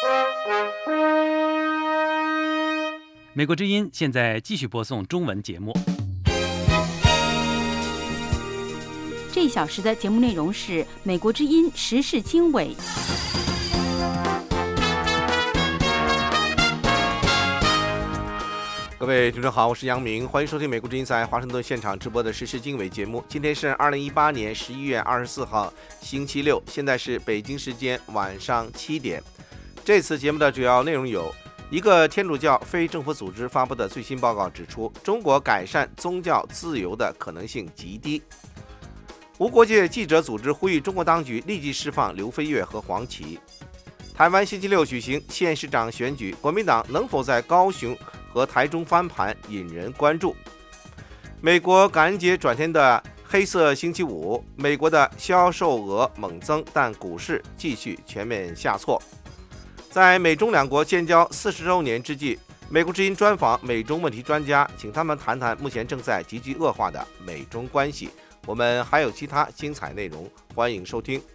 美国之音现在继续播送中文节目。 这一小时的节目内容是美国之音时事经纬。 各位听众好，我是杨明，欢迎收听美国之音在华盛顿现场直播的时事经纬节目。今天是2018年11月24号，星期六，现在是北京时间晚上7点。这次节目的主要内容有：一个天主教非政府组织发布的最新报告指出，中国改善宗教自由的可能性极低；无国界记者组织呼吁中国当局立即释放刘飞跃和黄琦；台湾星期六举行县市长选举，国民党能否在高雄和台中翻盘引人关注。美国感恩节转天的黑色星期五，美国的销售额猛增，但股市继续全面下挫。在美中两国建交40周年之际，美国之音专访美中问题专家，请他们谈谈目前正在急剧恶化的美中关系。我们还有其他精彩内容，欢迎收听。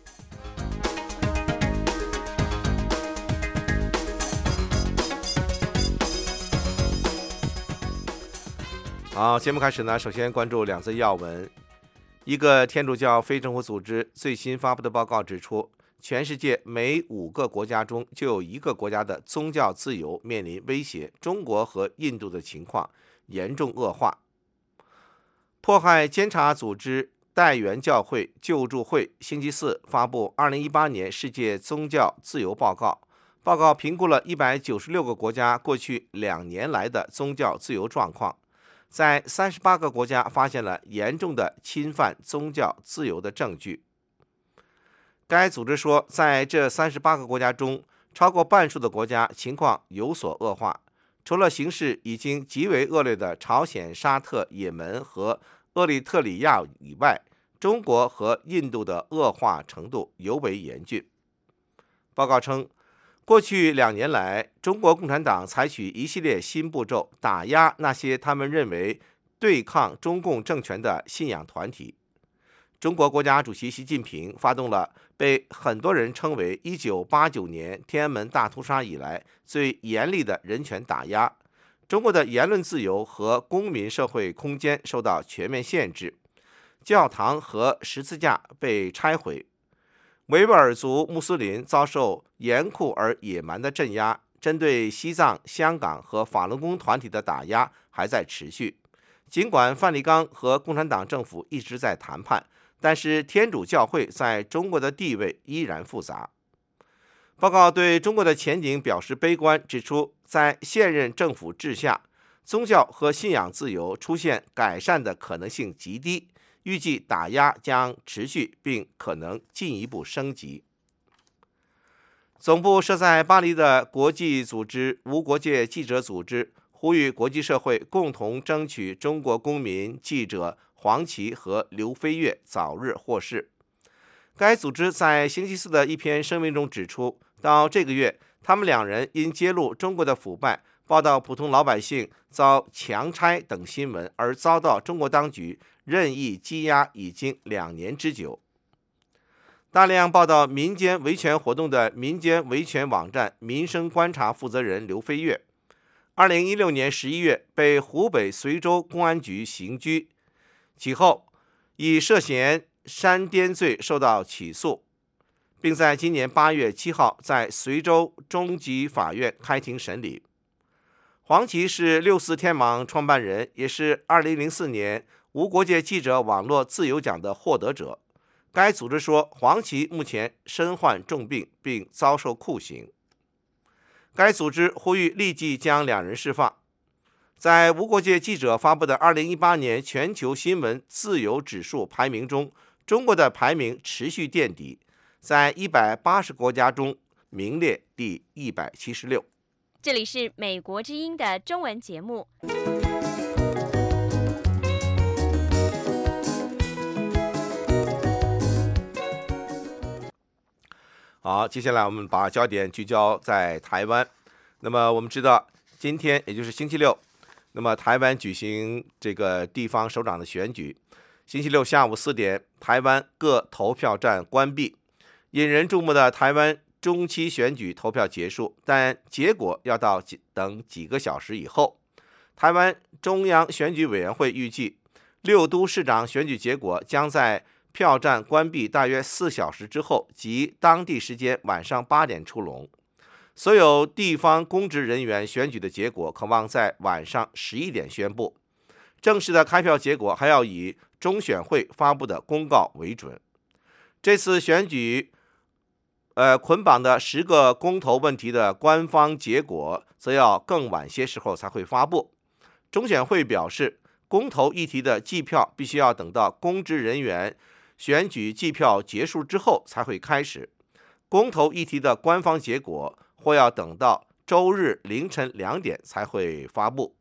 好，节目开始呢，首先关注两则要闻。一个天主教非政府组织最新发布的报告指出，全世界每5个国家中就有1个国家的宗教自由面临威胁，中国和印度的情况严重恶化。迫害监察组织代元教会救助会星期四发布2018年世界宗教自由报告，报告评估了196个国家过去2年来的宗教自由状况，在38个国家发现了严重的侵犯宗教自由的证据。该组织说，在这38个国家中，超过半数的国家情况有所恶化，除了形势已经极为恶劣的朝鲜、沙特、也门和厄立特里亚以外，中国和印度的恶化程度尤为严峻。报告称，过去2年来，中国共产党采取一系列新步骤，打压那些他们认为对抗中共政权的信仰团体。中国国家主席习近平发动了被很多人称为1989年天安门大屠杀以来最严厉的人权打压，中国的言论自由和公民社会空间受到全面限制，教堂和十字架被拆毁，维吾尔族穆斯林遭受严酷而野蛮的镇压，针对西藏、香港和法轮功团体的打压还在持续。尽管梵蒂冈和共产党政府一直在谈判，但是天主教会在中国的地位依然复杂。报告对中国的前景表示悲观，指出在现任政府治下，宗教和信仰自由出现改善的可能性极低，预计打压将持续并可能进一步升级。总部设在巴黎的国际组织无国界记者组织呼吁国际社会共同争取中国公民记者黄琦和刘飞跃早日获释。该组织在星期四的一篇声明中指出，到这个月，他们2人因揭露中国的腐败、报道普通老百姓遭强拆等新闻而遭到中国当局任意羁押已经2年之久。大量报道民间维权活动的民间维权网站民生观察负责人刘飞跃，2016年11月被湖北随州公安局刑拘，其后以涉嫌煽颠罪受到起诉，并在今年8月7号在随州中级法院开庭审理。黄琦是64天网创办人，也是2004年无国界记者网络自由奖的获得者。该组织说，黄琦目前身患重病并遭受酷刑。该组织呼吁立即将2人释放。在无国界记者发布的2018年全球新闻自由指数排名中，中国的排名持续垫底，在180国家中名列第176。 这里是美国之音的中文节目。 好，接下来我们把焦点聚焦在台湾。那么我们知道，今天也就是星期六，那么台湾举行这个地方首长的选举。星期六下午4点，台湾各投票站关闭。引人注目的台湾中期选举投票结束，但结果要等几个小时以后。台湾中央选举委员会预计，6都市长选举结果将在票站关闭大约4小时之后，即当地时间晚上8点出笼。所有地方公职人员选举的结果可望在晚上11点宣布。正式的开票结果还要以中选会发布的公告为准。这次选举捆绑的10个公投问题的官方结果则要更晚些时候才会发布。中选会表示，公投议题的计票必须要等到公职人员选举计票结束之后才会开始，公投议题的官方结果或要等到周日凌晨2点才会发布。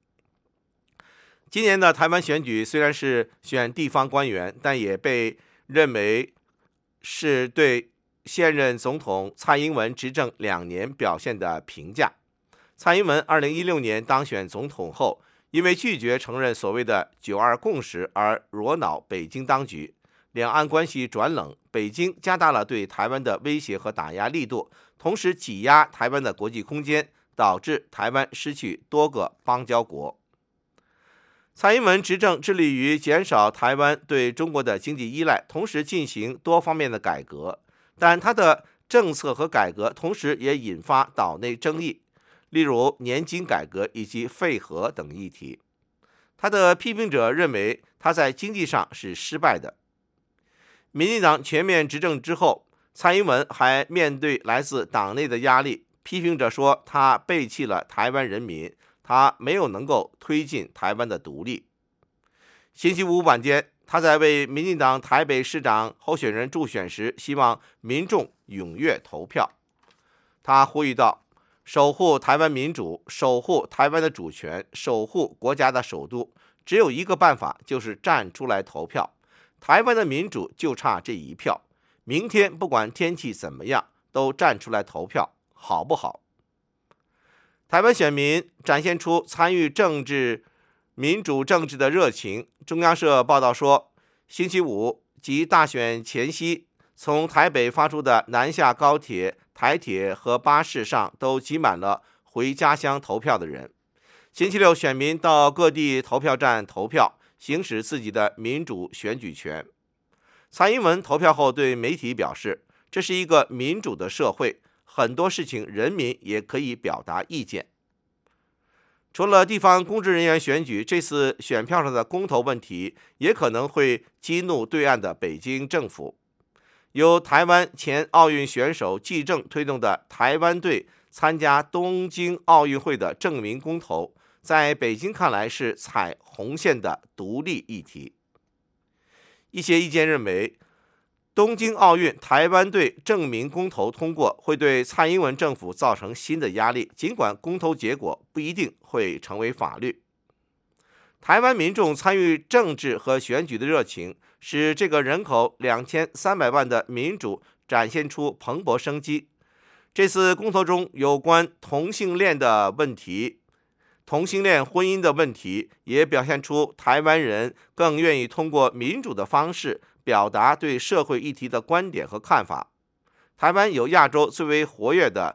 今年的台湾选举虽然是选地方官员，但也被认为是对现任总统蔡英文执政2年表现的评价。蔡英文2016年当选总统后，因为拒绝承认所谓的9·2共识而惹恼北京当局，两岸关系转冷，北京加大了对台湾的威胁和打压力度，同时挤压台湾的国际空间，导致台湾失去多个邦交国。蔡英文执政致力于减少台湾对中国的经济依赖，同时进行多方面的改革，但他的政策和改革同时也引发岛内争议，例如年金改革以及废核等议题。他的批评者认为他在经济上是失败的。民进党全面执政之后，蔡英文还面对来自党内的压力，批评者说他背弃了台湾人民，他没有能够推进台湾的独立。星期五晚间，他在为民进党台北市长候选人助选时，希望民众踊跃投票。他呼吁道，守护台湾民主，守护台湾的主权，守护国家的首都，只有一个办法，就是站出来投票。台湾的民主就差这一票，明天不管天气怎么样，都站出来投票，好不好？台湾选民展现出参与政治、民主政治的热情。中央社报道说，星期五即大选前夕，从台北发出的南下高铁、台铁和巴士上都挤满了回家乡投票的人。星期六，选民到各地投票站投票，行使自己的民主选举权。蔡英文投票后对媒体表示，这是一个民主的社会，很多事情人民也可以表达意见。除了地方公职人员选举，这次选票上的公投问题也可能会激怒对岸的北京政府。由台湾前奥运选手纪政推动的台湾队参加东京奥运会的正名公投，在北京看来是踩红线的独立议题。一些意见认为，东京奥运台湾队正名公投通过会对蔡英文政府造成新的压力，尽管公投结果不一定会成为法律。台湾民众参与政治和选举的热情，使这个人口2300万的民主展现出蓬勃生机。这次公投中有关同性恋的问题，同性恋婚姻的问题，也表现出台湾人更愿意通过民主的方式表达对社会议题的观点和看法。台湾有亚洲最为活跃的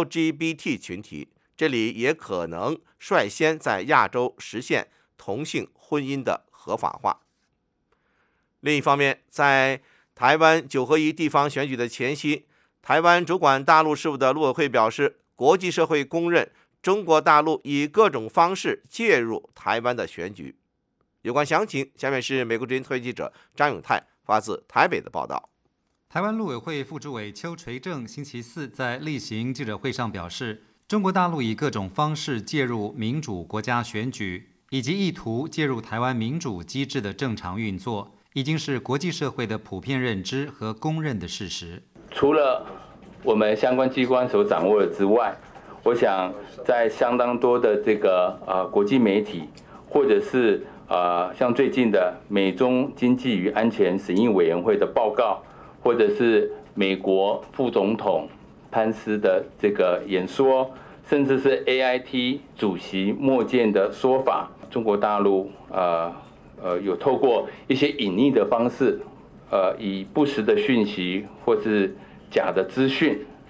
LGBT 群体，这里也可能率先在亚洲实现同性婚姻的合法化。另一方面，在台湾9合1地方选举的前夕，台湾主管大陆事务的陆委会表示，国际社会公认中国大陆以各种方式介入台湾的选举。有关详情，下面是美国之音特约记者张永泰发自台北的报道。 台湾陆委会副主委邱垂正星期四在例行记者会上表示，中国大陆以各种方式介入民主国家选举，以及意图介入台湾民主机制的正常运作，已经是国际社会的普遍认知和公认的事实。 除了我们相关机关所掌握的之外，我想在相当多的这个国际媒体，或者是像最近的美中经济与安全审议委员会的报告，或者是美国副总统潘斯的这个演说，甚至是 AIT 主席莫健的说法，中国大陆有透过一些隐匿的方式，以不实的讯息或是假的资讯，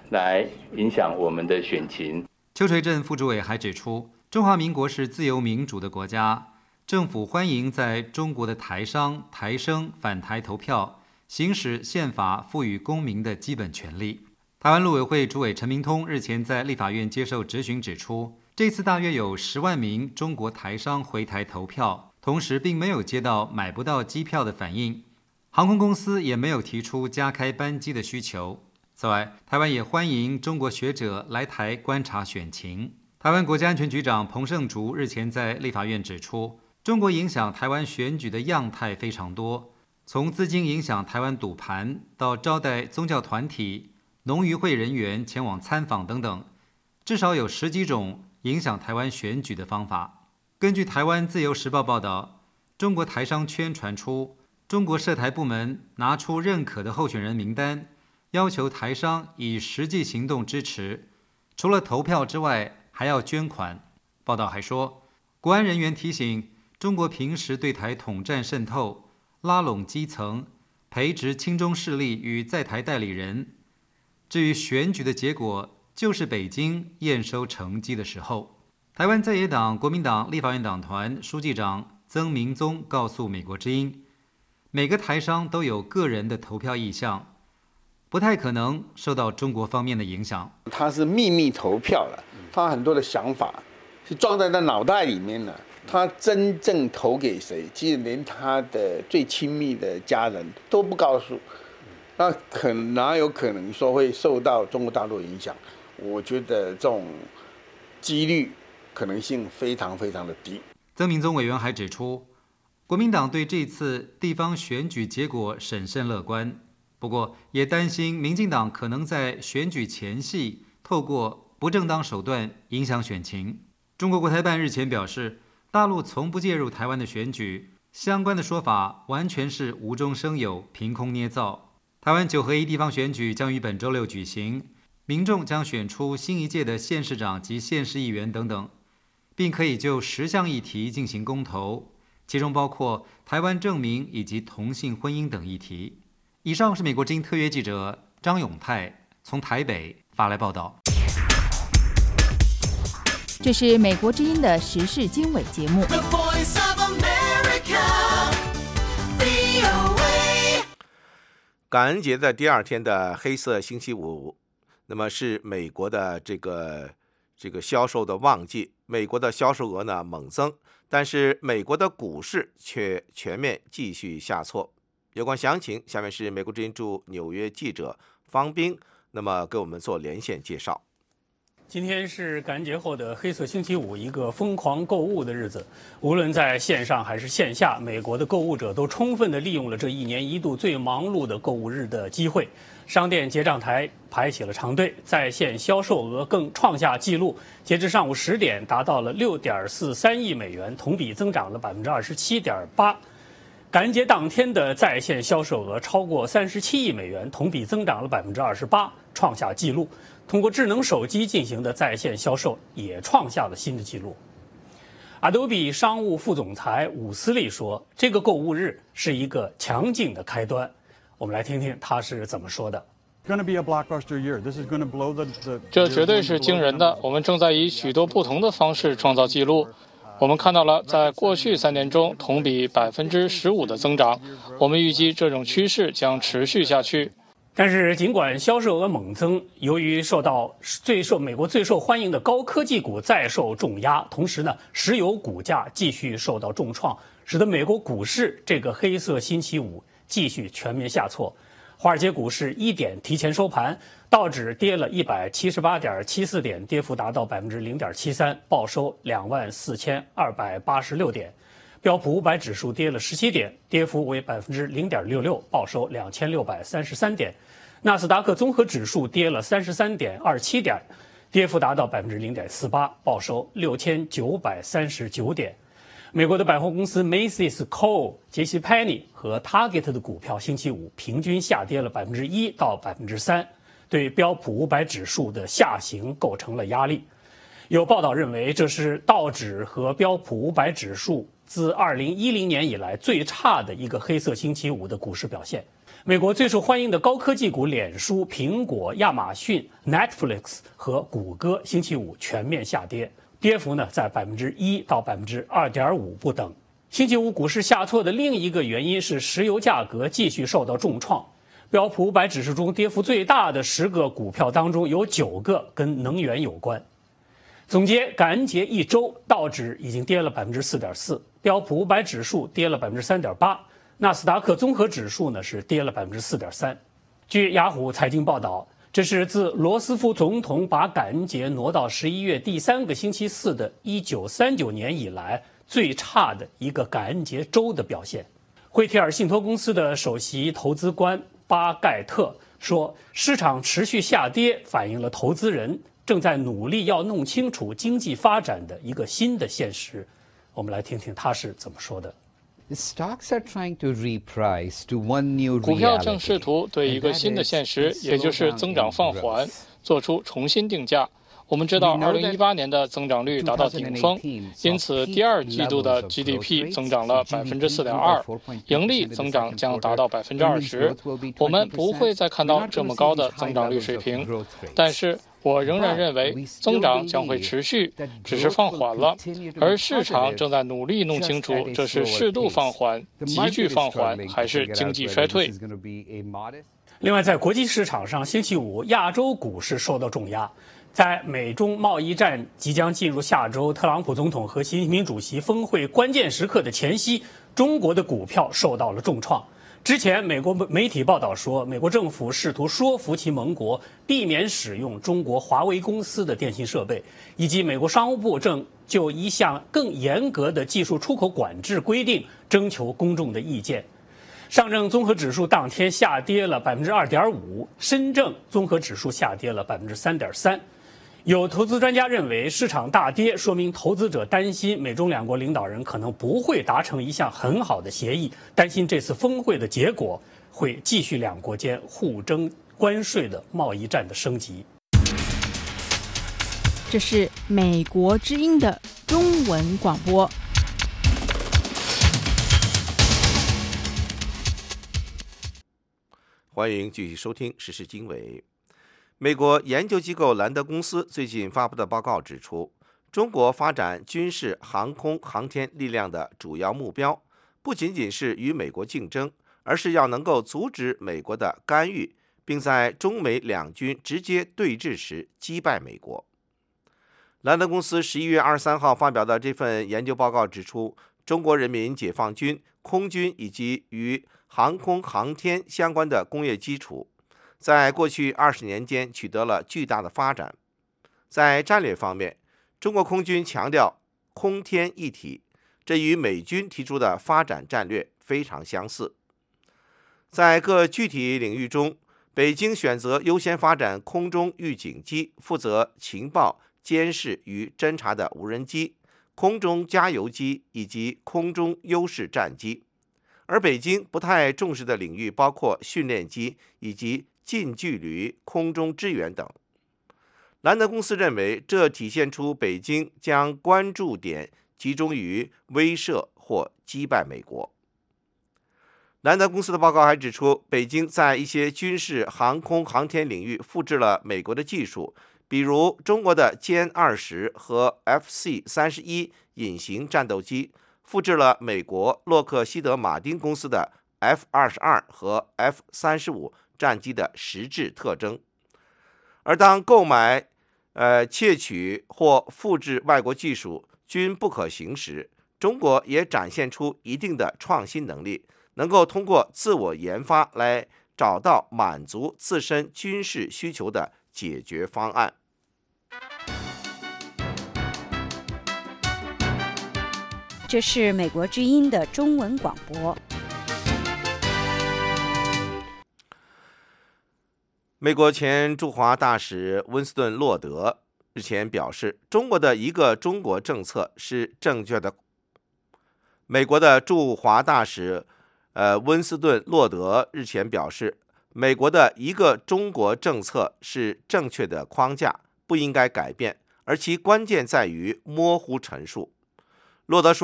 来影响我们的选情。 邱垂正副主委还指出，中华民国是自由民主的国家，政府欢迎在中国的台商、台生返台投票，行使宪法赋予公民的基本权利。台湾陆委会主委陈明通日前在立法院接受质询指出，这次大约有10万名中国台商回台投票，同时并没有接到买不到机票的反应，航空公司也没有提出加开班机的需求。此外，台湾也欢迎中国学者来台观察选情。台湾国家安全局长彭胜竹日前在立法院指出，中国影响台湾选举的样态非常多，从资金影响台湾赌盘，到招待宗教团体、农渔会人员前往参访等等，至少有10几种影响台湾选举的方法。根据台湾自由时报报道，中国台商圈传出，中国涉台部门拿出认可的候选人名单，要求台商以实际行动支持，除了投票之外，还要捐款。报道还说，国安人员提醒，中国平时对台统战渗透，拉拢基层，培植亲中势力与在台代理人。至于选举的结果，就是北京验收成绩的时候。台湾在野党国民党立法院党团书记长曾明宗告诉美国之音，每个台商都有个人的投票意向，不太可能受到中国方面的影响。 他是秘密投票了，他很多的想法是装在他脑袋里面了。他真正投给谁，其实连他的最亲密的家人都不告诉，那哪有可能说会受到中国大陆影响？我觉得这种几率可能性非常非常的低。 曾明宗委员还指出，国民党对这次地方选举结果审慎乐观，不过也担心民进党可能在选举前夕透过不正当手段影响选情。中国国台办日前表示，大陆从不介入台湾的选举，相关的说法完全是无中生有、凭空捏造。台湾9合1地方选举将于本周6举行，民众将选出新一届的县市长及县市议员等等，并可以就10项议题进行公投，其中包括台湾正名以及同性婚姻等议题。以上是美国之音特约记者张永泰从台北发来报道。 这是美国之音的时事经纬节目。 感恩节的第2天的黑色星期五，那么是美国的这个销售的旺季，美国的销售额呢猛增，但是美国的股市却全面继续下挫。有关详情，下面是美国之音驻纽约记者方斌，那么给我们做连线介绍。 今天是感恩节后的黑色星期五，一个疯狂购物的日子。无论在线上还是线下，美国的购物者都充分地利用了这1年1度最忙碌的购物日的机会。商店结账台排起了长队，在线销售额更创下纪录，截至上午10点达到了6.43亿美元，同比增长了27.8%。感恩节当天的在线销售额超过37亿美元，同比增长了28%，创下纪录。通过智能手机进行的在线销售也创下了新的纪录。Adobe 商务副总裁伍斯利说，这个购物日是一个强劲的开端。我们来听听他是怎么说的。 这绝对是惊人的，我们正在以许多不同的方式创造纪录。我们看到了在过去3年中同比15%的增长，我们预计这种趋势将持续下去。 但是尽管销售额猛增，由于美国最受欢迎的高科技股再受重压，同时呢，石油股价继续受到重创，使得美国股市这个黑色星期五继续全面下挫。华尔街股市1点提前收盘，道指跌了178.74点，跌幅达到0.73%，报收24,286点。标普500指数跌了17点，跌幅为0.66%，报收2633点。纳斯达克综合指数跌了33.27点，跌幅达到0.48%，报收6939点。美国的百货公司 Macy's、Kohl、杰西·佩尼和 Target 的股票星期五平均下跌了1%到3%，对标普500指数的下行构成了压力。有报道认为，这是道指和标普500指数自2010年以来最差的一个黑色星期五的股市表现。美国最受欢迎的高科技股脸书、苹果、亚马逊、Netflix 和谷歌星期五全面下跌，跌幅呢在1%到2.5%不等。星期五股市下挫的另一个原因是石油价格继续受到重创。标普500指数中跌幅最大的10个股票当中，有9个跟能源有关。总结感恩节一周，道指已经跌了4.4%，标普500指数跌了3.8%，纳斯达克综合指数呢是跌了4.3%。据雅虎财经报道，这是自罗斯福总统把感恩节挪到11月第3个星期四的1939年以来最差的一个感恩节周的表现。惠提尔信托公司的首席投资官巴盖特说，市场持续下跌反映了投资人正在努力要弄清楚经济发展的一个新的现实。我们来听听他是怎么说的。 股票正试图对一个新的现实，也就是增长放缓，做出重新定价。我们知道2018年的增长率达到顶峰，因此第二季度的 GDP 增长了4.2%，盈利增长将达到20%。我们不会再看到这么高的增长率水平，但是我仍然认为增长将会持续，只是放缓了，而市场正在努力弄清楚这是适度放缓、急剧放缓还是经济衰退。 另外，在国际市场上，星期五亚洲股市受到重压。在美中贸易战即将进入下周，特朗普总统和习近平主席峰会关键时刻的前夕，中国的股票受到了重创。之前，美国媒体报道说，美国政府试图说服其盟国避免使用中国华为公司的电信设备，以及美国商务部正就一项更严格的技术出口管制规定征求公众的意见。上证综合指数当天下跌了2.5%，深证综合指数下跌了3.3%。有投资专家认为，市场大跌说明投资者担心美中两国领导人可能不会达成一项很好的协议，担心这次峰会的结果会继续两国间互争关税的贸易战的升级。 这是美国之音的中文广播。 欢迎继续收听时事经纬。美国研究机构兰德公司最近发布的报告指出，中国发展军事、航空、航天力量的主要目标，不仅仅是与美国竞争，而是要能够阻止美国的干预，并在中美两军直接对峙时击败美国。兰德公司11月23号发表的这份研究报告指出，中国人民解放军空军以及与航空航天相关的工业基础在过去20年间取得了巨大的发展。在战略方面，中国空军强调空天一体，这与美军提出的发展战略非常相似。在各具体领域中，北京选择优先发展空中预警机，负责情报、监视与侦察的无人机、空中加油机以及空中优势战机，而北京不太重视的领域包括训练机以及近距离空中支援等。兰德公司认为，这体现出北京将关注点集中于威慑或击败美国。兰德公司的报告还指出，北京在一些军事、航空、航天领域复制了美国的技术，比如中国的歼20和 FC-31隐形战斗机，复制了美国洛克希德马丁公司的 F-22和 F-35战机的实质特征。而当购买、窃取或复制外国技术均不可行时，中国也展现出一定的创新能力，能够通过自我研发来找到满足自身军事需求的解决方案。 这是美国之音的中文广播。 美国前驻华大使温斯顿·洛德日前表示，中国的一个中国政策是正确的。美国的驻华大使温斯顿·洛德日前表示，美国的一个中国政策是正确的框架，不应该改变，而其关键在于模糊陈述。洛德说，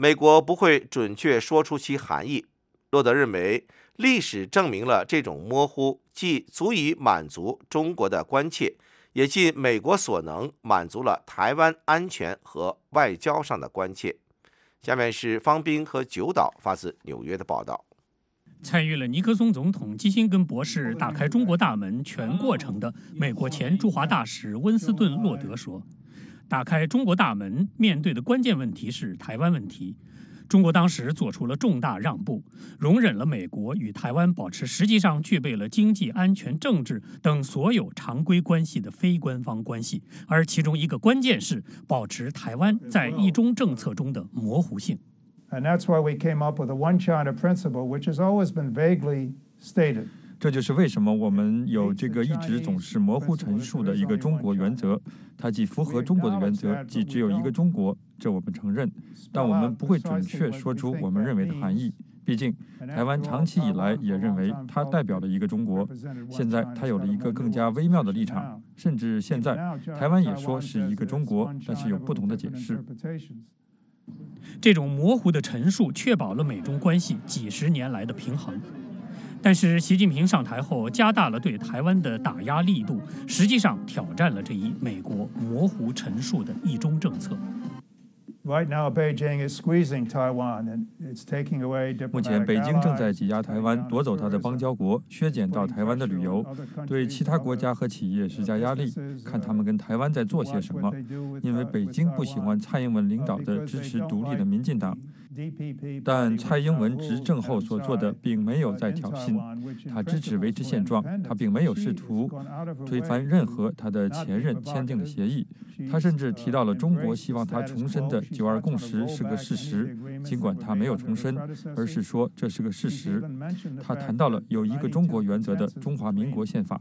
美国不会准确说出其含义。洛德认为，历史证明了这种模糊既足以满足中国的关切，也尽美国所能满足了台湾安全和外交上的关切。下面是方斌和九岛发自纽约的报道。 参与了尼克松总统基辛根博士打开中国大门全过程的美国前驻华大使温斯顿·洛德说，打开中国大门面对的关键问题是台湾问题。中国当时做出了重大让步，容忍了美国与台湾保持实际上具备了经济、安全、政治等所有常规关系的非官方关系，而其中一个关键是保持台湾在一中政策中的模糊性。 And that's why we came up with the One China principle, which has always been vaguely stated. 这就是为什么我们有这个一直总是模糊陈述的一个中国原则。它既符合中国的原则，既只有一个中国，这我们承认，但我们不会准确说出我们认为的含义。毕竟，台湾长期以来也认为它代表了一个中国，现在它有了一个更加微妙的立场，甚至现在台湾也说是一个中国，但是有不同的解释。 这种模糊的陈述确保了美中关系几十年来的平衡，但是习近平上台后加大了对台湾的打压力度，实际上挑战了这一美国模糊陈述的一中政策。 Right now, Beijing is squeezing Taiwan, and it's taking away diplomatic allies. 目前，北京正在挤压台湾，夺走它的邦交国，削减到台湾的旅游，对其他国家和企业施加压力，看他们跟台湾在做些什么。因为北京不喜欢蔡英文领导的支持独立的民进党，但蔡英文执政后所做的并没有在挑衅，他支持维持现状，他并没有试图推翻任何他的前任签订的协议。他甚至提到了中国希望他重申的9·2共识是个事实，尽管他没有重申，而是说这是个事实。他谈到了有一个中国原则的中华民国宪法。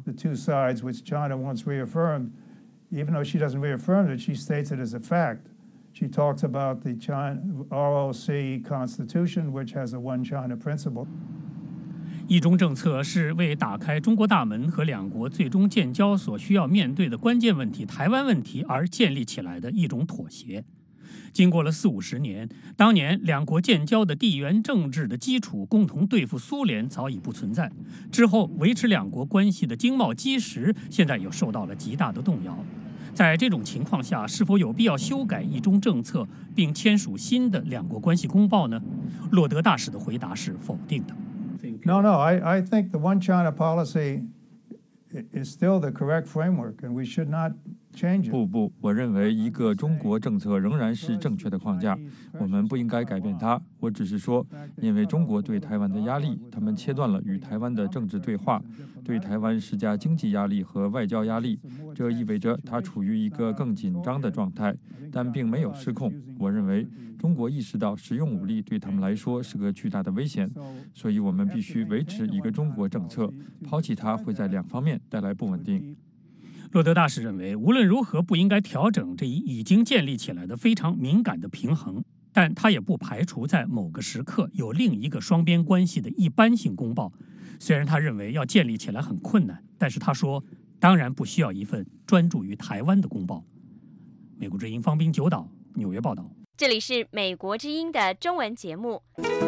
Even though she doesn't reaffirm it, she states it as a fact. She talks about the ROC Constitution, which has a One China principle. 一中政策是为打开中国大门和两国最终建交所需要面对的关键问题——台湾问题而建立起来的一种妥协。经过了40-50年，当年两国建交的地缘政治的基础，共同对付苏联早已不存在。之后维持两国关系的经贸基石，现在又受到了极大的动摇。在这种情况下，是否有必要修改一中政策，并签署新的两国关系公报呢？洛德大使的回答是否定的。 No, I think the One China policy is still the correct framework, and we should not change it. 不，我认为一个中国政策仍然是正确的框架，我们不应该改变它。我只是说，因为中国对台湾的压力，他们切断了与台湾的政治对话，对台湾施加经济压力和外交压力，这意味着它处于一个更紧张的状态，但并没有失控。我认为中国意识到使用武力对他们来说是个巨大的危险，所以我们必须维持一个中国政策，抛弃它会在两方面带来不稳定。 洛德大使认为，无论如何不应该调整这一已经建立起来的非常敏感的平衡，但他也不排除在某个时刻有另一个双边关系的一般性公报。虽然他认为要建立起来很困难，但是他说，当然不需要一份专注于台湾的公报。美国之音方斌九岛纽约报道。 这里是美国之音的中文节目。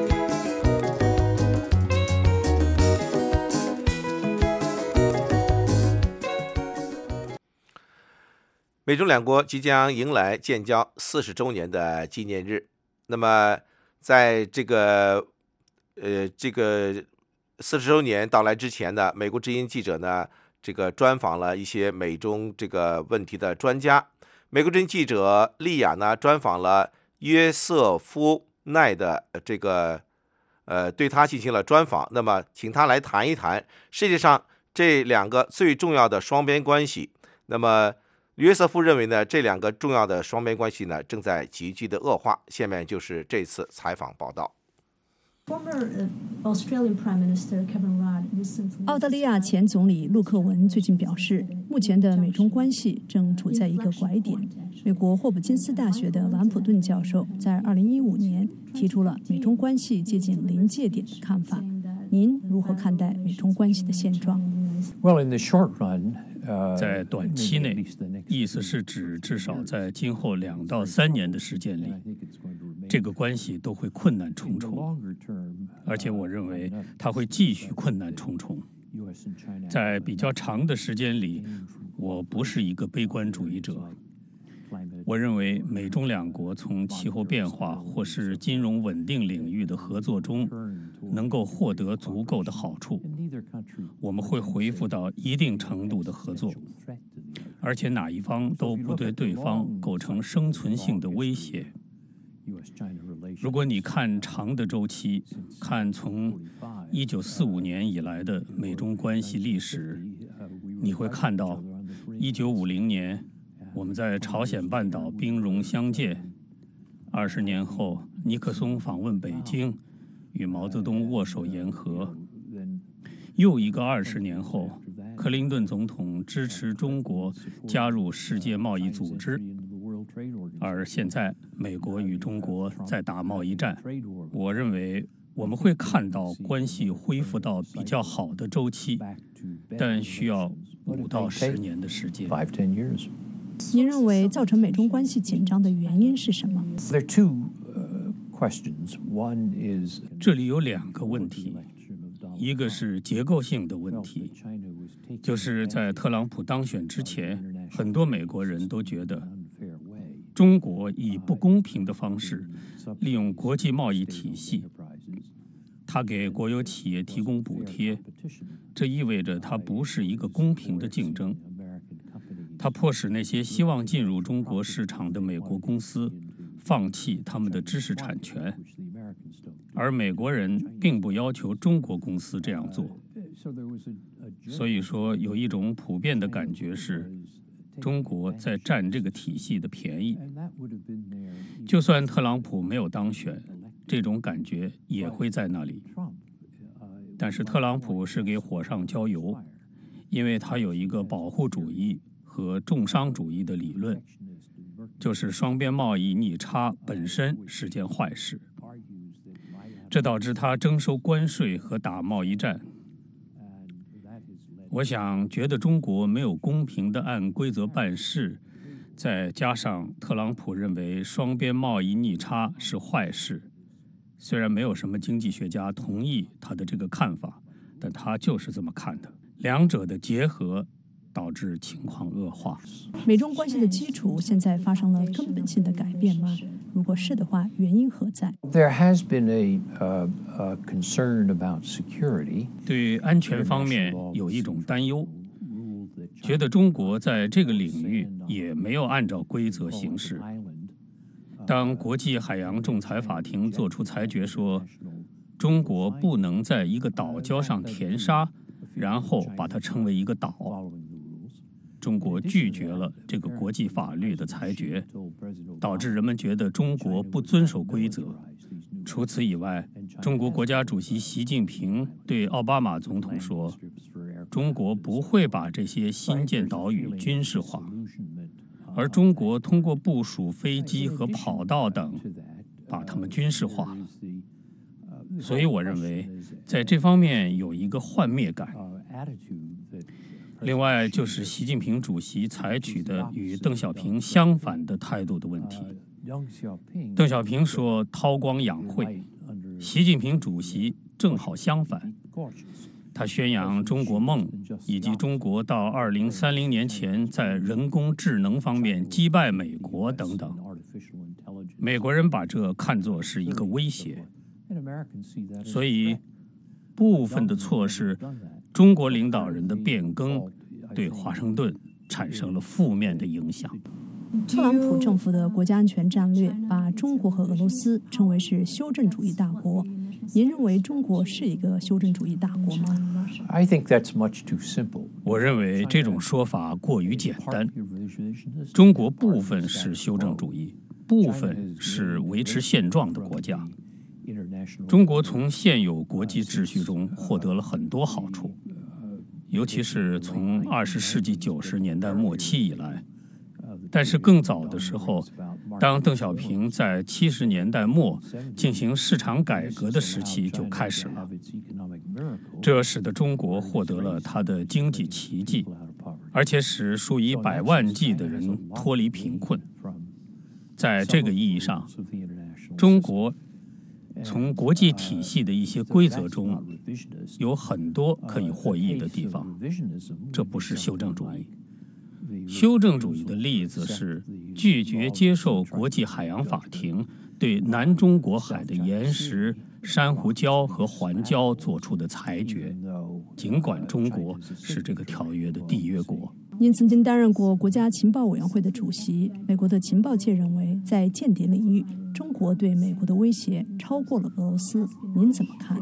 美中两国即将迎来建交40周年的纪念日。那么，在这个40周年到来之前呢，美国之音记者呢，专访了一些美中这个问题的专家。美国之音记者丽亚呢，专访了约瑟夫奈的对他进行了专访。那么，请他来谈一谈世界上这两个最重要的双边关系。那么，约瑟夫认为呢，这两个重要的双边关系呢，正在急剧的恶化。下面就是这次采访报道。 澳大利亚前总理陆克文最近表示，目前的美中关系正处在一个拐点。美国霍普金斯大学的兰普顿教授在2015年提出了美中关系接近临界点的看法。您如何看待美中关系的现状？ 在短期内，意思是指至少在今后2到3年的时间里， 这个关系都会困难重重，而且我认为它会继续困难重重。在比较长的时间里，我不是一个悲观主义者。我认为美中两国从气候变化或是金融稳定领域的合作中能够获得足够的好处，我们会恢复到一定程度的合作，而且哪一方都不对对方构成生存性的威胁。如果你看长的周期，看从1945年以来的美中关系历史，你会看到1950年我们在朝鲜半岛兵戎相见，20年后尼克松访问北京，与毛泽东握手言和，又一个20年后，克林顿总统支持中国加入世界贸易组织，而现在美国与中国在打贸易战。我认为我们会看到关系恢复到比较好的周期，但需要5到10年的时间。 您认为造成美中关系紧张的原因是什么？ 这里有2个问题，一个是结构性的问题，就是在特朗普当选之前，很多美国人都觉得中国以不公平的方式利用国际贸易体系，他给国有企业提供补贴，这意味着它不是一个公平的竞争。它迫使那些希望进入中国市场的美国公司放弃他们的知识产权，而美国人并不要求中国公司这样做。所以说，有一种普遍的感觉是，中国在占这个体系的便宜。就算特朗普没有当选，这种感觉也会在那里。但是特朗普是给火上浇油，因为他有一个保护主义和重商主义的理论，就是双边贸易逆差本身是件坏事，这导致他征收关税和打贸易战。我想觉得中国没有公平地按规则办事，再加上特朗普认为双边贸易逆差是坏事，虽然没有什么经济学家同意他的这个看法，但他就是这么看的。两者的结合导致情况恶化。 美中关系的基础现在发生了根本性的改变吗？如果是的话，原因何在？ There has been a concern about security. 对安全方面有一种担忧，觉得中国在这个领域也没有按照规则行事。当国际海洋仲裁法庭作出裁决说，中国不能在一个岛礁上填沙，然后把它称为一个岛，中国拒绝了这个国际法律的裁决，导致人们觉得中国不遵守规则。除此以外，中国国家主席习近平对奥巴马总统说，中国不会把这些新建岛屿军事化，而中国通过部署飞机和跑道等把它们军事化。所以我认为在这方面有一个幻灭感。另外就是习近平主席采取的与邓小平相反的态度的问题。邓小平说韬光养晦，习近平主席正好相反，他宣扬中国梦，以及中国到2030年前在人工智能方面击败美国等等。美国人把这看作是一个威胁，所以部分的错是中国领导人的变更对华盛顿产生了负面的影响。 特朗普政府的国家安全战略把中国和俄罗斯称为是修正主义大国。您认为中国是一个修正主义大国吗？ I think that's much too simple. 我认为这种说法过于简单。中国部分是修正主义，部分是维持现状的国家。中国从现有国际秩序中获得了很多好处，尤其是从20世纪90年代末期以来。但是更早的时候，当邓小平在70年代末进行市场改革的时期就开始了，这使得中国获得了它的经济奇迹，而且使数以百万计的人脱离贫困。在这个意义上， 中国从国际体系的一些规则中有很多可以获益的地方，这不是修正主义。修正主义的例子是拒绝接受国际海洋法庭对南中国海的岩石、珊瑚礁和环礁做出的裁决，尽管中国是这个条约的缔约国。 您曾经担任过国家情报委员会的主席，美国的情报界认为，在间谍领域，中国对美国的威胁超过了俄罗斯，您怎么看？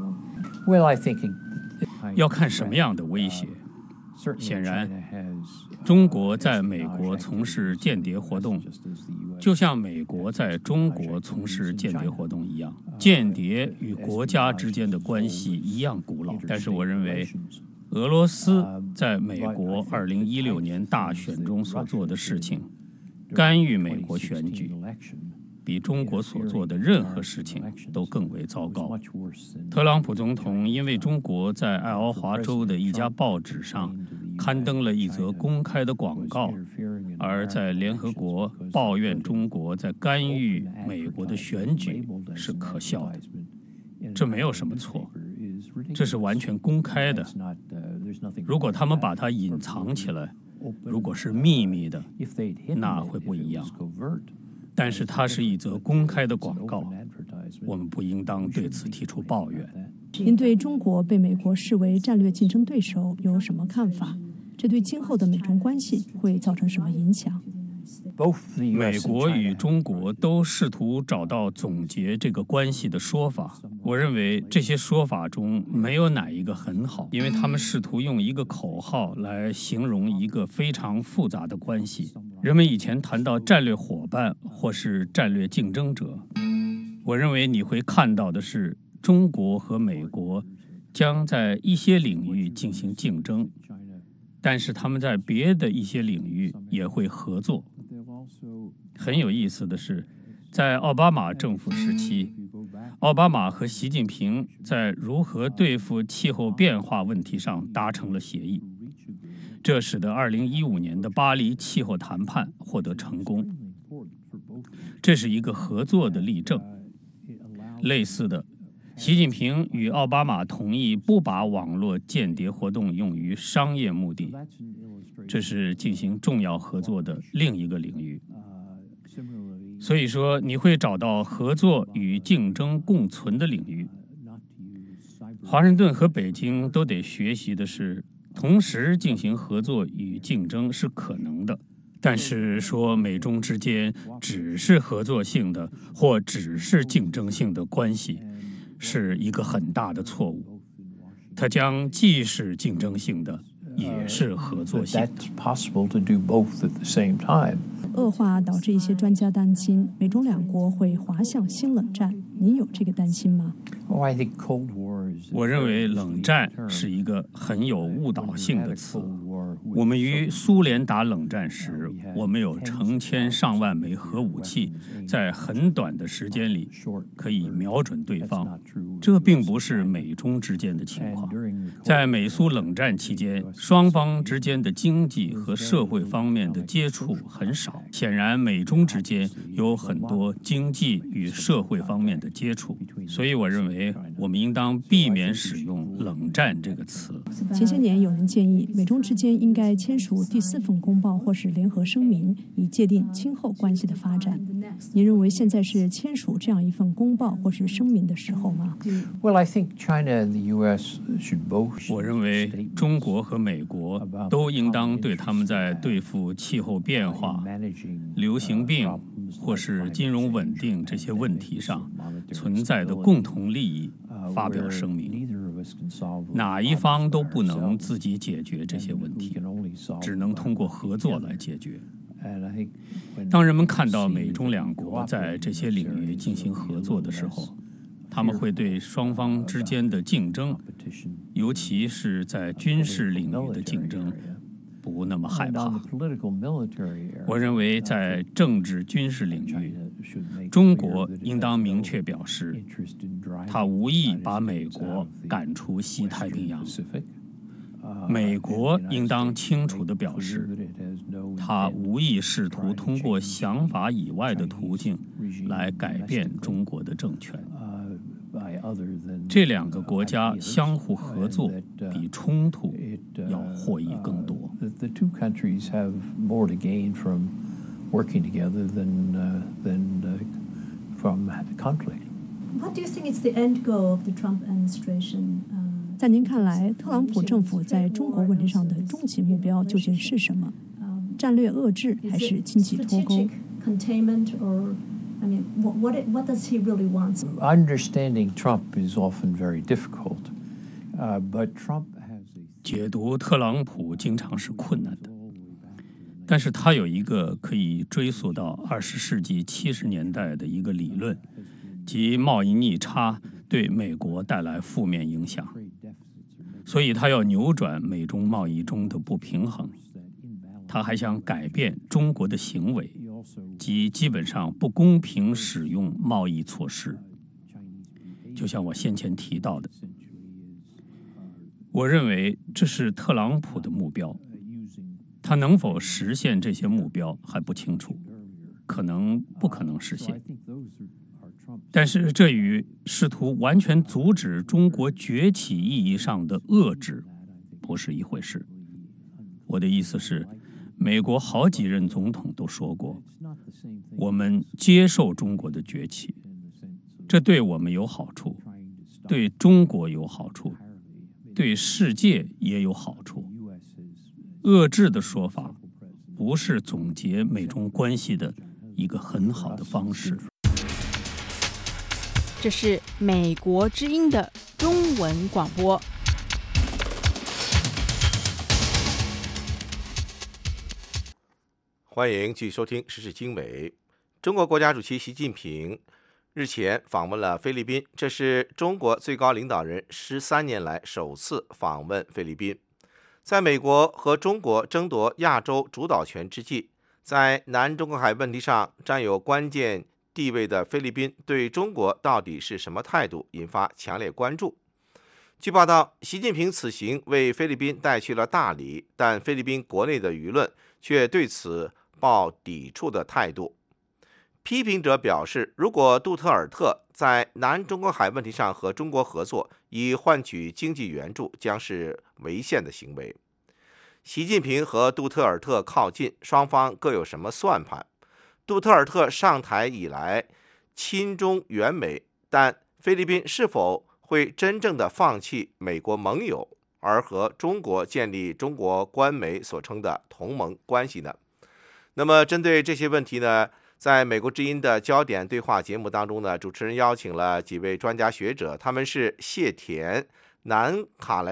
要看什么样的威胁。显然，中国在美国从事间谍活动，就像美国在中国从事间谍活动一样。间谍与国家之间的关系一样古老，但是我认为，俄罗斯在美国2016年大选中所做的事情，干预美国选举，比中国所做的任何事情都更为糟糕。特朗普总统因为中国在爱奥华州的一家报纸上刊登了一则公开的广告，而在联合国抱怨中国在干预美国的选举是可笑的。这没有什么错，这是完全公开的。如果他们把它隐藏起来，如果是秘密的，那会不一样。但是它是一则公开的广告，我们不应当对此提出抱怨。 您对中国被美国视为战略竞争对手有什么看法？这对今后的美中关系会造成什么影响？ 美国与中国都试图找到总结这个关系的说法。我认为这些说法中没有哪一个很好，因为他们试图用一个口号来形容一个非常复杂的关系。人们以前谈到战略伙伴或是战略竞争者，我认为你会看到的是，中国和美国将在一些领域进行竞争，但是他们在别的一些领域也会合作。很有意思的是，在奥巴马政府时期，奥巴马和习近平在如何对付气候变化问题上达成了协议，这使得2015年的巴黎气候谈判获得成功。这是一个合作的例证。类似的，习近平与奥巴马同意不把网络间谍活动用于商业目的，这是进行重要合作的另一个领域。所以说，你会找到合作与竞争共存的领域。华盛顿和北京都得学习的是，同时进行合作与竞争是可能的。但是说美中之间只是合作性的或只是竞争性的关系，是一个很大的错误。它将既是竞争性的，也是合作性的。 恶化导致一些专家担心美中两国会滑向新冷战，您有这个担心吗？ 我认为冷战是一个很有误导性的词。我们与苏联打冷战时，我们有成千上万枚核武器，在很短的时间里可以瞄准对方。这并不是美中之间的情况。在美苏冷战期间，双方之间的经济和社会方面的接触很少。显然，美中之间有很多经济与社会方面的接触，所以我认为我们应当避免使用冷战这个词。 前些年有人建议美中之间应该签署第4份公报或是联合声明，以界定今后关系的发展。您认为现在是签署这样一份公报或是声明的时候吗？ 我认为中国和美国都应当对他们在对付气候变化、流行病或是金融稳定这些问题上存在的共同利益发表声明。哪一方都不能自己解决这些问题，只能通过合作来解决。当人们看到美中两国在这些领域进行合作的时候，他们会对双方之间的竞争，尤其是在军事领域的竞争，不那么害怕。我认为在政治军事领域，中国应当明确表示，他无意把美国赶出西太平洋。美国应当清楚地表示，他无意试图通过想法以外的途径来改变中国的政权。这两个国家相互合作比冲突要获益更多。 The two countries have more to gain from working together than from conflict. What do you think is the end goal of the Trump administration? 在您看来，特朗普政府在中国问题上的终极目标究竟是什么？战略遏制还是经济脱钩？ I mean, what does he really want? Understanding Trump is often very difficult, but Trump has a... 解读特朗普经常是困难的，但是他有一个可以追溯到20世纪70年代的一个理论，即贸易逆差对美国带来负面影响，所以他要扭转美中贸易中的不平衡。他还想改变中国的行为，即基本上不公平使用贸易措施。就像我先前提到的，我认为这是特朗普的目标，他能否实现这些目标还不清楚，可能不可能实现。但是这与试图完全阻止中国崛起意义上的遏制不是一回事。我的意思是，美国好几任总统都说过，我们接受中国的崛起，这对我们有好处，对中国有好处，对世界也有好处。遏制的说法不是总结美中关系的一个很好的方式。 这是美国之音的中文广播。 欢迎继续收听时事经纬。中国国家主席习近平日前访问了菲律宾，这是中国最高领导人13年来首次访问菲律宾。在美国和中国争夺亚洲主导权之际，在南中国海问题上占有关键地位的菲律宾对中国到底是什么态度，引发强烈关注。据报道，习近平此行为菲律宾带去了大礼，但菲律宾国内的舆论却对此抱抵触的态度。批评者表示，如果杜特尔特在南中国海问题上和中国合作，以换取经济援助，将是违宪的行为。习近平和杜特尔特靠近，双方各有什么算盘？杜特尔特上台以来亲中援美，但菲律宾是否会真正的放弃美国盟友，而和中国建立中国官媒所称的同盟关系呢？那么针对这些问题呢，在美国之音的焦点对话节目当中呢，主持人邀请了几位专家学者，他们是谢田，南卡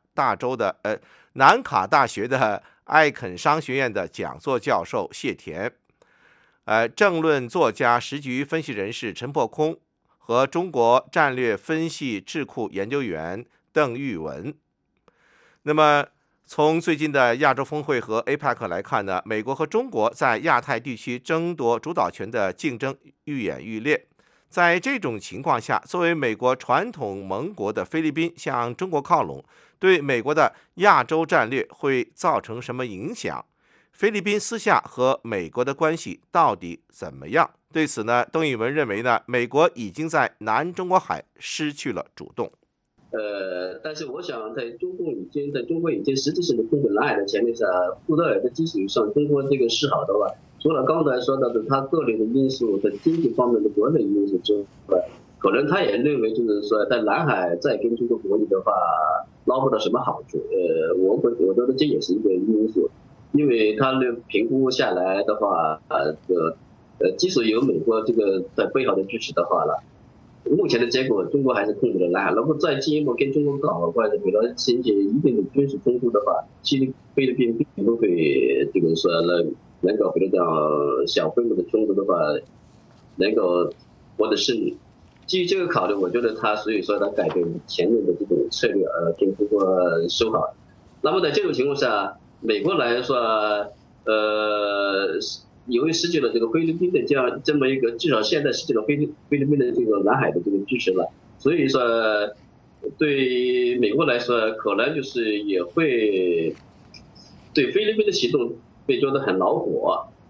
大学的艾肯商学院的讲座教授谢田，政论作家、时局分析人士陈破空和中国战略分析智库研究员邓玉文。那么从最近的亚洲峰会和 APEC 来看呢，美国和中国在亚太地区争夺主导权的竞争愈演愈烈。在这种情况下，作为美国传统盟国的菲律宾向中国靠拢，对美国的亚洲战略会造成什么影响？菲律宾私下和美国的关系到底怎么样？对此呢，邓玉文认为呢，美国已经在南中国海失去了主动。 但是我想在中国已经实质性的控制南海的前提下，杜特尔特基础上，中国这个示好的话，除了刚才说到的他个人的因素和经济方面的国内因素之外，可能他也认为就是说在南海再跟中国博弈的话，捞不到什么好处。我觉得这也是一个因素，因为他的评估下来的话，即使有美国这个在背后的支持的话了。目前的结果，中国还是控制了南海。如果再进一步跟中国搞，或者比如掀起一定的军事冲突的话，其实菲律宾并不会这个说能够比如讲小规模的冲突的话，能够获得胜利。基于这个考虑，我觉得所以说他改变前面的这种策略，跟中国修好。那么在这种情况下，美国来说，由于失去了这个菲律宾的这么一个，至少现在失去了菲律宾的这个南海的这个支持了，所以说对美国来说，可能就是也会对菲律宾的行动被觉得很恼火。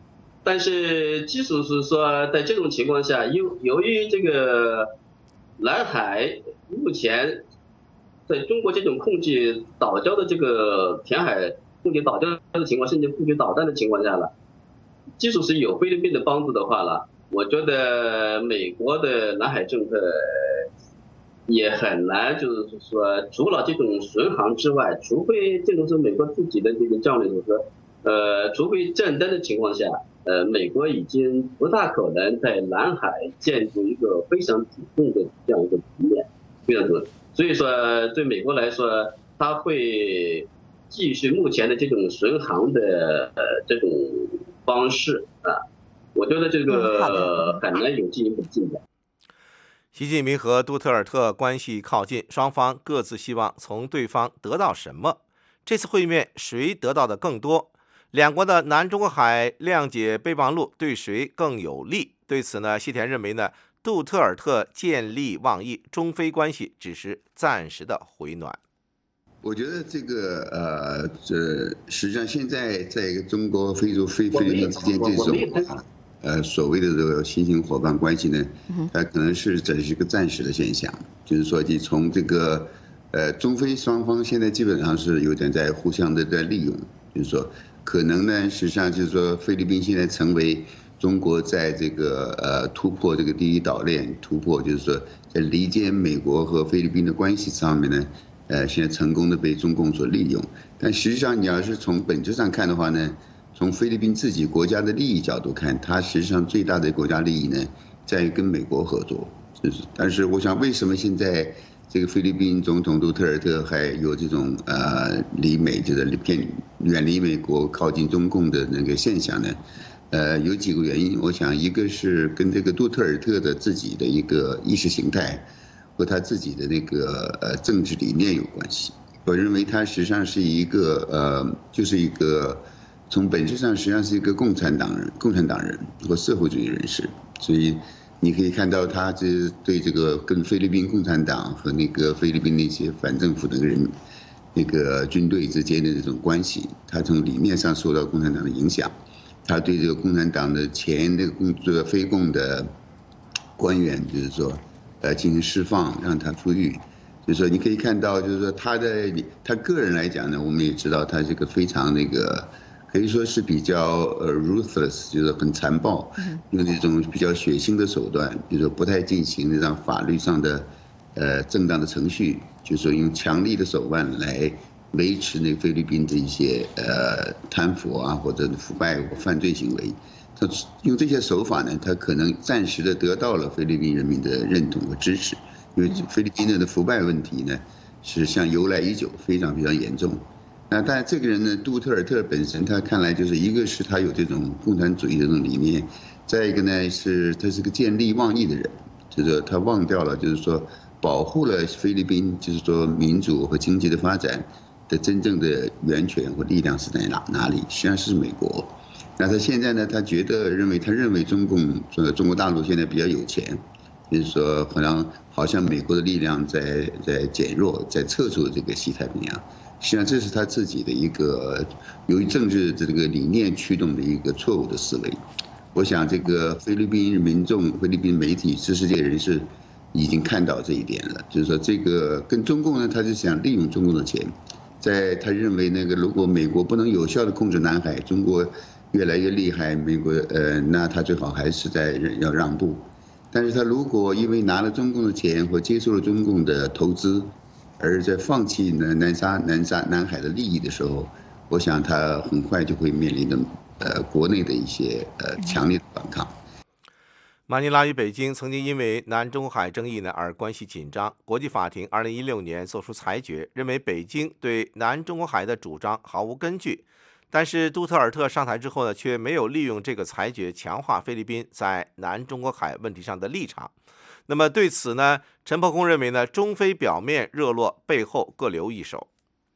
但是即使是说在这种情况下，由于这个南海目前在中国这种控制岛礁的这个填海控制岛礁的情况，甚至布局导弹的情况下了，即使是有菲律宾的帮助的话了，我觉得美国的南海政策也很难，就是说除了这种巡航之外，除非这种是美国自己的这个战略，就是说除非战争的情况下，美国已经不大可能在南海建筑一个非常主动的这样一个局面，非常主动。所以说对美国来说，它会继续目前的这种巡航的这种方式啊，我觉得这个很难有进一步的进展。 习近平和杜特尔特关系靠近，双方各自希望从对方得到什么？这次会面谁得到的更多？两国的南中国海谅解备忘录对谁更有利？对此呢，西田认为呢，杜特尔特见利忘义，中非关系只是暂时的回暖。 我觉得这个实际上现在在中国菲律宾之间这种所谓的这个新型伙伴关系呢，它可能是只是一个暂时的现象，就是说你从这个中非双方现在基本上是有点在互相的在利用，就是说可能呢实际上就是说菲律宾现在成为中国在这个突破这个第一岛链，突破就是说在离间美国和菲律宾的关系上面呢。现在成功的被中共所利用，但实际上你要是从本质上看的话呢，从菲律宾自己国家的利益角度看，它实际上最大的国家利益呢，在于跟美国合作。但是我想，为什么现在这个菲律宾总统杜特尔特还有这种离美就是远离美国、靠近中共的那个现象呢？有几个原因，我想一个是跟这个杜特尔特的自己的一个意识形态。和他自己的那个政治理念有关系。我认为他实际上是一个就是一个从本质上实际上是一个共产党人或社会主义人士，所以你可以看到他这对这个跟菲律宾共产党和那个菲律宾那些反政府的人那个军队之间的这种关系，他从理念上受到共产党的影响，他对这个共产党的前那个非共的官员就是说。进行释放，让他出狱，就是说你可以看到，就是说他个人来讲呢，我们也知道他这个非常那个，可以说是比较ruthless， 就是很残暴，用那种比较血腥的手段，就是说不太进行那种法律上的正当的程序，就是说用强力的手腕来维持那个菲律宾的一些贪腐啊或者腐败或犯罪行为。他用这些手法呢，他可能暂时的得到了菲律宾人民的认同和支持，因为菲律宾的腐败问题呢，是像由来已久，非常严重。那但这个人呢，杜特尔特本身，他看来就是一个是他有这种共产主义的这种理念，再一个呢是他是个见利忘义的人，就是说他忘掉了，就是说保护了菲律宾，就是说民主和经济的发展的真正的源泉或力量是在哪里？实际上是美国。那他现在呢？他认为中国大陆现在比较有钱，就是说好像美国的力量在减弱，在撤出这个西太平洋。实际上这是他自己的一个由于政治这个理念驱动的一个错误的思维。我想这个菲律宾民众、菲律宾媒体、知识界人士已经看到这一点了，就是说这个跟中共呢，他是想利用中共的钱，他认为那个如果美国不能有效的控制南海，中国越来越厉害，美国那他最好还是要让步。但是他如果因为拿了中共的钱或接受了中共的投资，而在放弃南海的利益的时候，我想他很快就会面临的国内的一些强烈的反抗。 马尼拉与北京曾经因为南中海争议而关系紧张。国际法庭2016年作出裁决，认为北京对南中国海的主张毫无根据。但是杜特尔特上台之后呢，却没有利用这个裁决强化菲律宾在南中国海问题上的立场。那么对此呢，陈伯公认为呢，中非表面热络，背后各留一手。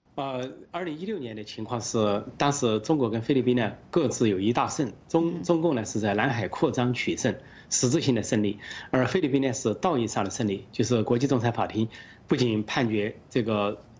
2016年的情况是，当时中国跟菲律宾呢各自有一大胜，中共呢是在南海扩张取胜，实质性的胜利，而菲律宾呢是道义上的胜利，就是国际仲裁法庭不仅判决这个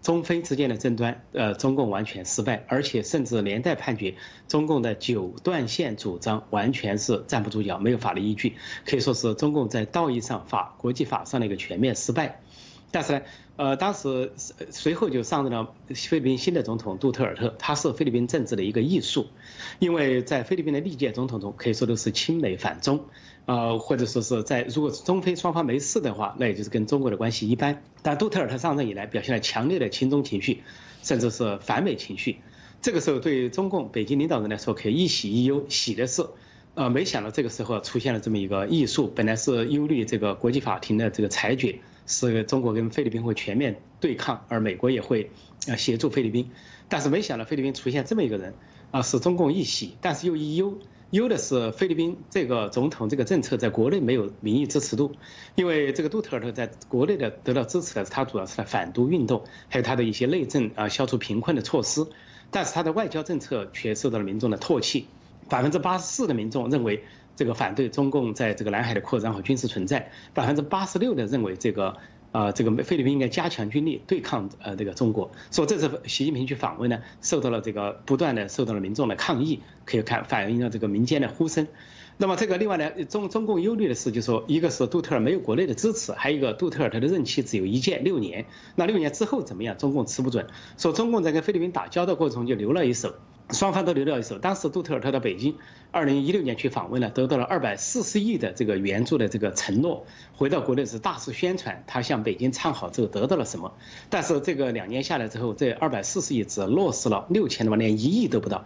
中非之间的争端，中共完全失败，而且甚至连带判决中共的9段线主张完全是站不住脚，没有法律依据，可以说是中共在道义上、国际法上的一个全面失败。但是呢，当时随后就上任了菲律宾新的总统杜特尔特，他是菲律宾政治的一个艺术，因为在菲律宾的历届总统中，可以说都是亲美反中，或者说是如果中非双方没事的话，那也就是跟中国的关系一般。但杜特尔特上任以来，表现了强烈的亲中情绪，甚至是反美情绪。这个时候对中共北京领导人来说，可以一喜一忧。喜的是，没想到这个时候出现了这么一个艺术，本来是忧虑这个国际法庭的这个裁决。是中国跟菲律宾会全面对抗，而美国也会协助菲律宾，但是没想到菲律宾出现这么一个人，使中共一喜，但是又一忧。忧的是菲律宾这个总统这个政策在国内没有民意支持度，因为这个杜特尔特在国内的得到支持的，他主要是在反毒运动，还有他的一些内政消除贫困的措施，但是他的外交政策却受到了民众的唾弃，84%的民众认为。这个反对中共在这个南海的扩张和军事存在，86%的认为这个菲律宾应该加强军力对抗这个中国。说这次习近平去访问呢，不断的受到了民众的抗议，可以反映了这个民间的呼声。那么这个另外呢，中共忧虑的是，就是说一个是杜特尔没有国内的支持，还有一个杜特尔特的任期只有1届6年，那6年之后怎么样，中共吃不准。说中共在跟菲律宾打交道过程中就留了一手。双方都留了一手。当时杜特尔特到北京，2016年去访问了，得到了240亿的这个援助的这个承诺。回到国内是大肆宣传，他向北京唱好之后得到了什么？但是这个2年下来之后，这240亿只落实了6000多万，连1亿都不到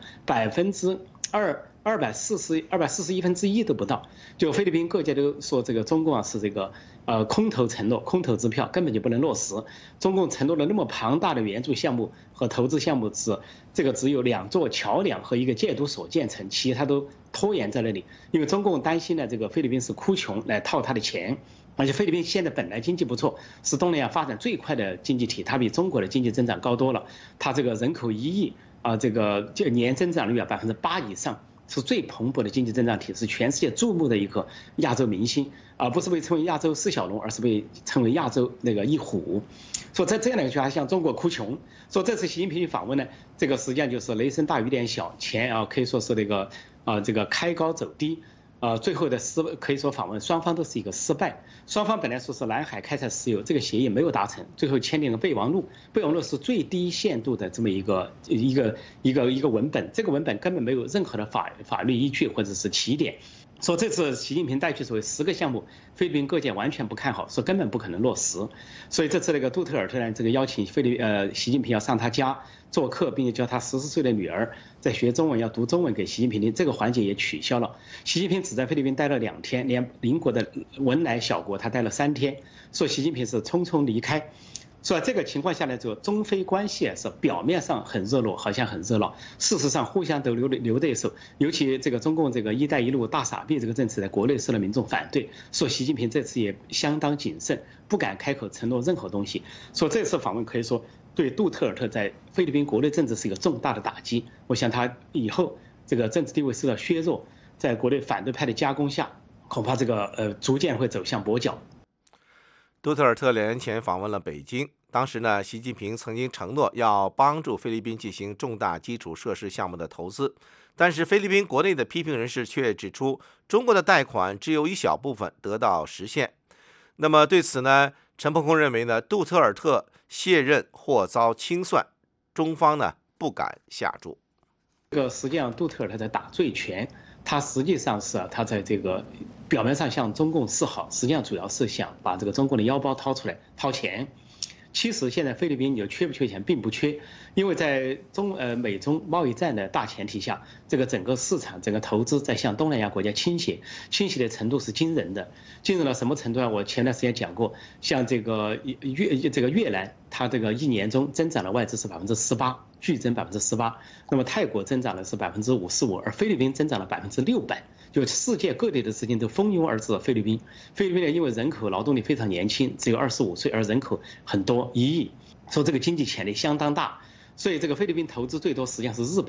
，241%都不到。就菲律宾各界都说这个中共是这个空头承诺、空头支票，根本就不能落实。中共承诺了那么庞大的援助项目和投资项目，只有2座桥梁和一个戒毒所建成，其他都拖延在那里。因为中共担心呢，这个菲律宾是哭穷来套他的钱。而且菲律宾现在本来经济不错，是东南亚发展最快的经济体，它比中国的经济增长高多了。它这个人口1亿这个年增长率8%以上。是最蓬勃的经济增长体，是全世界注目的一个亚洲明星，而不是被称为亚洲4小龙，而是被称为亚洲那个一虎。说在这样的一个情况下，向中国哭穷。说这次习近平去访问呢，这个实际上就是雷声大雨点小，钱可以说是这个开高走低。最后的可以说访问双方都是一个失败。双方本来说是南海开采石油，这个协议没有达成，最后签订了备忘录。备忘录是最低限度的这么一个文本，这个文本根本没有任何的法律依据或者是起点。说这次习近平带去所谓10个项目，菲律宾各界完全不看好，说根本不可能落实。所以这次那个杜特尔特呢，这个邀请习近平要上他家做客，并且叫他14岁的女儿在学中文要读中文给习近平听，这个环节也取消了。习近平只在菲律宾待了2天，连邻国的文莱小国他待了3天，说习近平是匆匆离开。所以这个情况下来之后，中非关系是表面上很热络，好像很热闹，事实上互相都留对手。尤其这个中共这个“一带一路”大傻逼这个政策，在国内受到民众反对，说习近平这次也相当谨慎，不敢开口承诺任何东西。说这次访问可以说对杜特尔特在菲律宾国内政治是一个重大的打击。我想他以后这个政治地位受到削弱，在国内反对派的加工下，恐怕这个逐渐会走向跛脚。 杜特尔特2年前访问了北京，当时呢，习近平曾经承诺要帮助菲律宾进行重大基础设施项目的投资，但是菲律宾国内的批评人士却指出，中国的贷款只有一小部分得到实现。那么对此呢，陈鹏空认为呢，杜特尔特卸任或遭清算，中方呢不敢下注。 这个实际上杜特尔特在打醉拳。他实际上是他在这个表面上向中共示好，实际上主要是想把这个中共的腰包掏出来掏钱。其实现在菲律宾有缺不缺钱，并不缺，因为在美中贸易战的大前提下，这个整个市场、整个投资在向东南亚国家倾斜的程度是惊人的，惊人到什么程度啊？我前段时间讲过，像这个越南，它这个1年中增长的外资是18%，剧增18%。那么泰国增长的是55%，而菲律宾增长了600%。就世界各地的资金都蜂拥而至菲律宾。菲律宾呢，因为人口劳动力非常年轻，只有25岁，而人口很多，1亿，说这个经济潜力相当大。所以这个菲律宾投资最多实际上是日本，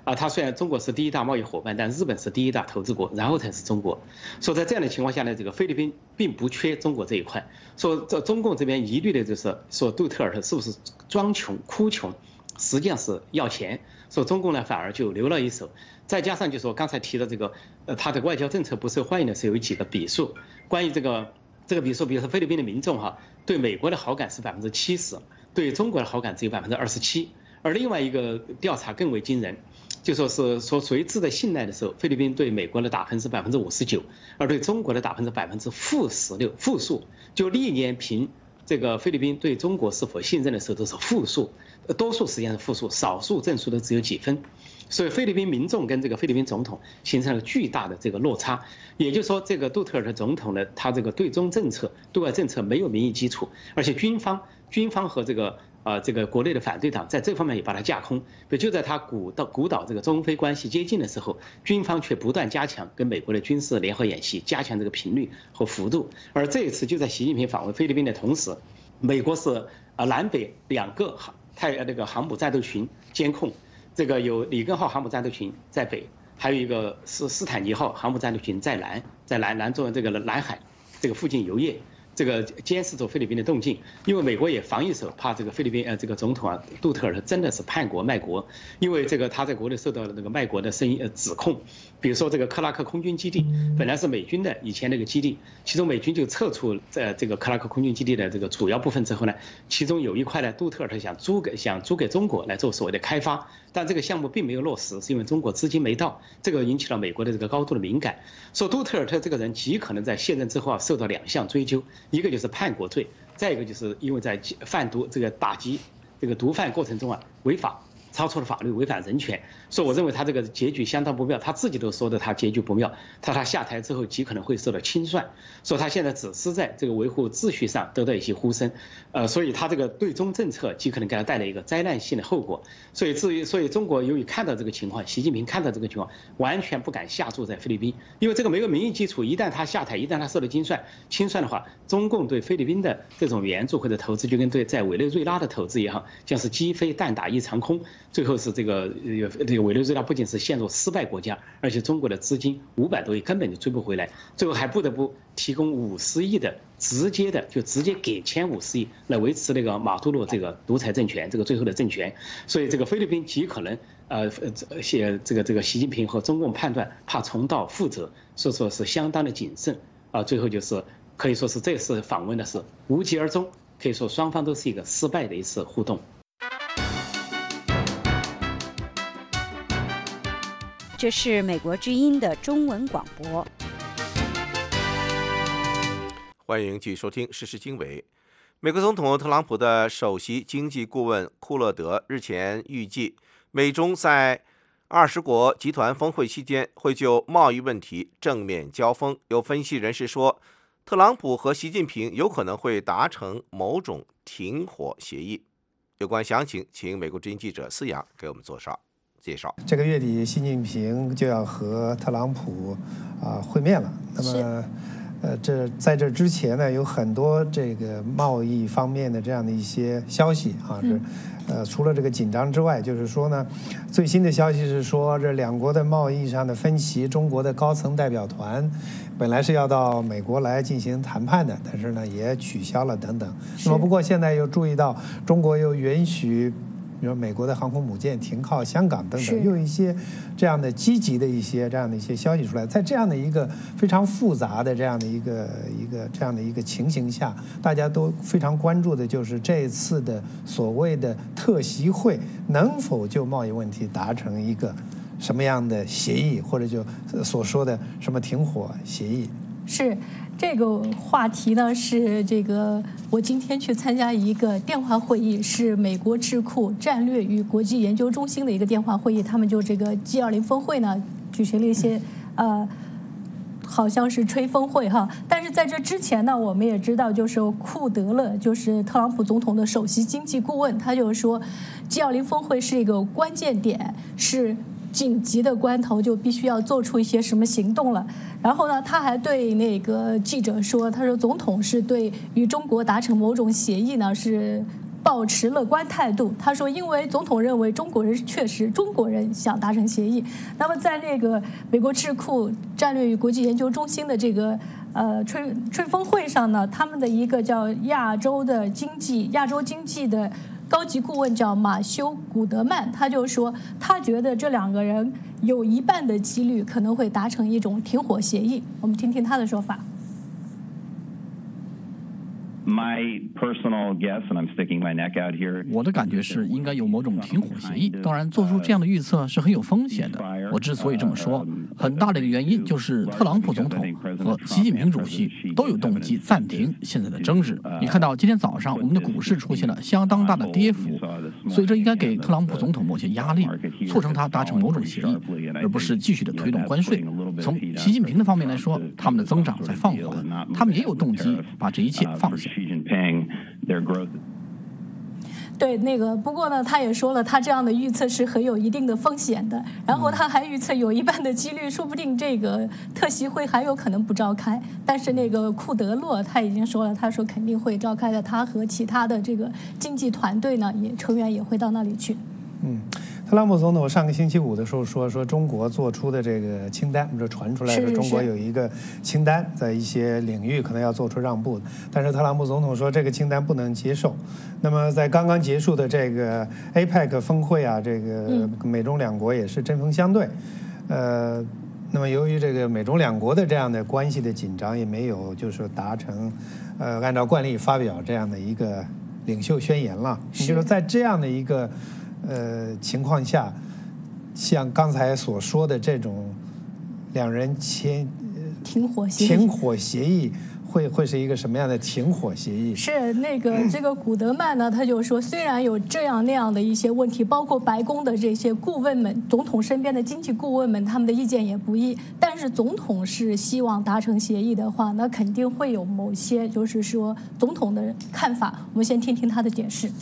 他虽然中国是第一大贸易伙伴，但日本是第一大投资国，然后才是中国。所以在这样的情况下呢，这个菲律宾并不缺中国这一块。说这中共这边疑虑的就是说杜特尔特是不是装穷哭穷，实际上是要钱。说中共呢反而就留了一手。再加上就是我刚才提的这个，他的外交政策不受欢迎的是有几个笔数。关于这个笔数，比如说菲律宾的民众对美国的好感是70%，对中国的好感只有27%。而另外一个调查更为惊人。就说是说谁值得信赖的时候，菲律宾对美国的打分是59%，而对中国的打分是-16%，负数。就历年评这个菲律宾对中国是否信任的时候都是负数，多数实际上是负数，少数正数都只有几分。所以菲律宾民众跟这个菲律宾总统形成了巨大的这个落差。也就是说，这个杜特尔特总统呢，他这个对中政策、对外政策没有民意基础，而且军方和这个国内的反对党在这方面也把它架空。就在他鼓捣这个中非关系接近的时候，军方却不断加强跟美国的军事联合演习，加强这个频率和幅度。而这一次就在习近平访问菲律宾的同时，美国是南北2个航母战斗群监控，这个有里根号航母战斗群在北，还有一个是斯坦尼号航母战斗群在南中这个南海这个附近游曳。这个监视着菲律宾的动静，因为美国也防一手，怕这个菲律宾这个总统杜特尔特真的是叛国卖国，因为这个他在国内受到了这个卖国的指控，比如说这个克拉克空军基地本来是美军的以前那个基地，其中美军就撤出这个克拉克空军基地的这个主要部分之后呢，其中有一块呢，杜特尔特想租给中国来做所谓的开发，但这个项目并没有落实，是因为中国资金没到，这个引起了美国的这个高度的敏感。说杜特尔特这个人极可能在卸任之后受到2项追究。一个就是叛国罪，再一个就是因为在贩毒这个打击这个毒贩过程中违法，超出了法律，违反人权。所以我认为他这个结局相当不妙，他自己都说的他结局不妙。他下台之后极可能会受到清算，说他现在只是在这个维护秩序上得到一些呼声，所以他这个对中政策极可能给他带来一个灾难性的后果。所以中国由于看到这个情况，习近平看到这个情况，完全不敢下注在菲律宾，因为这个没有民意基础，一旦他下台，一旦他受了清算的话，中共对菲律宾的这种援助或者投资就跟在委内瑞拉的投资一样，将是鸡飞蛋打一场空，最后是这个委内瑞拉不仅是陷入失败国家，而且中国的资金500多亿根本就追不回来，最后还不得不提供50亿的直接给钱50亿来维持那个马杜罗这个独裁政权，这个最后的政权。所以这个菲律宾极可能这个习近平和中共判断怕重蹈覆辙，所以说是相当的谨慎最后就是可以说是这次访问的是无疾而终，可以说双方都是一个失败的一次互动。 这是美国之音的中文广播。 欢迎继续收听时事经纬。美国总统特朗普的首席经济顾问库勒德日前预计，美中在20国集团峰会期间会就贸易问题正面交锋。有分析人士说，特朗普和习近平有可能会达成某种停火协议。有关详情，请美国之音记者思阳给我们做介绍。 这个月底，习近平就要和特朗普会面了。那么，在这之前呢，有很多这个贸易方面的这样的一些消息除了这个紧张之外，就是说呢，最新的消息是说，这两国的贸易上的分歧，中国的高层代表团本来是要到美国来进行谈判的，但是呢也取消了等等。那么不过现在又注意到，中国又允许比如美国的航空母舰停靠香港等等，又有一些这样的积极的一些消息出来。在这样的一个非常复杂的这样的一个情形下，大家都非常关注的就是这一次的所谓的特习会能否就贸易问题达成一个什么样的协议，或者就所说的什么停火协议。 是这个话题呢，是这个我今天去参加一个电话会议，是美国智库战略与国际研究中心的一个电话会议，他们就这个 G20 峰会呢举行了一些好像是吹风会哈。但是在这之前呢，我们也知道，就是库德勒，就是特朗普总统的首席经济顾问，他就说 G20 峰会是一个关键点，是紧急的关头就必须要做出一些什么行动了。然后呢，他还对那个记者说，他说总统是对与中国达成某种协议呢是保持乐观态度。他说，因为总统认为中国人确实中国人想达成协议。那么在那个美国智库战略与国际研究中心的这个吹风会上呢，他们的一个叫亚洲经济的高级顾问叫马修·古德曼，他就说，他觉得这两个人有一半的几率可能会达成一种停火协议。我们听听他的说法。 我的感觉是应该有某种停火协议，当然做出这样的预测是很有风险的。我之所以这么说，很大的一个原因就是特朗普总统和习近平主席都有动机暂停现在的争执。你看到今天早上我们的股市出现了相当大的跌幅，所以这应该给特朗普总统某些压力，促成他达成某种协议，而不是继续的推动关税。从习近平的方面来说，他们的增长在放缓，他们也有动机把这一切放下。 对，不过呢，他也说了，他这样的预测是很有一定的风险的。然后他还预测有一半的几率，说不定这个特席会还有可能不召开。但是库德洛他已经说了，他说肯定会召开的，他和其他的这个经济团队呢，成员也会到那里去。 特朗普总统上个星期五的时候说中国做出的这个清单，这传出来说中国有一个清单，在一些领域可能要做出让步，但是特朗普总统说这个清单不能接受。那么在刚刚结束的这个 APEC 峰会啊，这个美中两国也是针锋相对。那么由于这个美中两国的这样的关系的紧张，也没有就是达成按照惯例发表这样的一个领袖宣言了。也就是在这样的一个情况下，像刚才所说的这种两人签停火协议会是一个什么样的停火协议？ 是这个古德曼呢，他就说，虽然有这样那样的一些问题，包括白宫的这些顾问们、总统身边的经济顾问们，他们的意见也不一，但是总统是希望达成协议的话，那肯定会有某些就是说总统的看法。我们先听听他的解释。